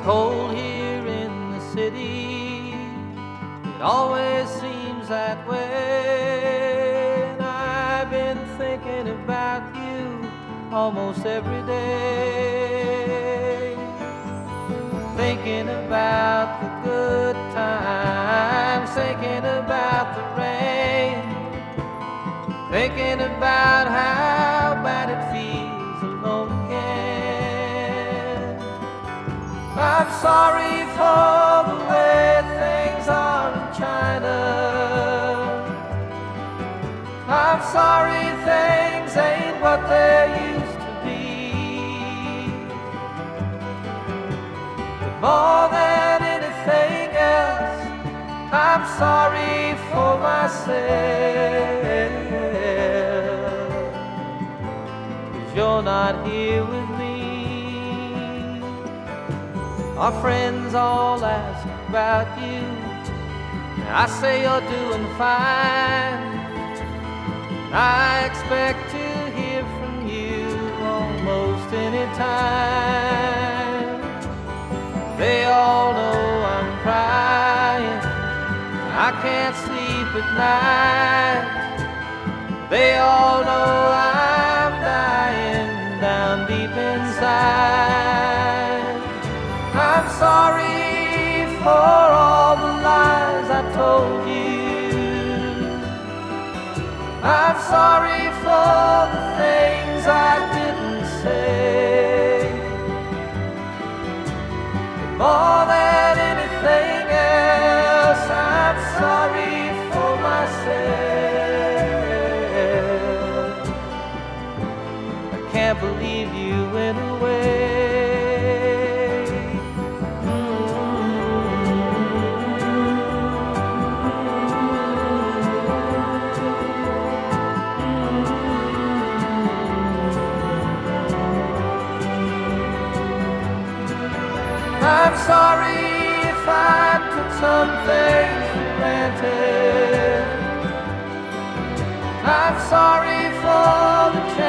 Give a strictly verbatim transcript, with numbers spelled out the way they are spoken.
cold here in the city. It always seems that way. And I've been thinking about you almost every day. Thinking about the good times, thinking about the rain, thinking about how bad it feels alone again. I'm sorry for the way things are in China. I'm sorry things ain't what they used to be. But more than anything else, I'm sorry for myself, 'cause you're not here with me. Our friends all ask about you. I say you're doing fine. I expect to hear from you almost any time. They all know I'm crying, I can't sleep at night. They all know I'm dying down deep inside. I'm sorry for all the lies I told you. I'm sorry for the things I didn't say. But more than anything else, I'm sorry for myself. I can't believe you went away. I'm sorry if I took some things for granted. I'm sorry for the chance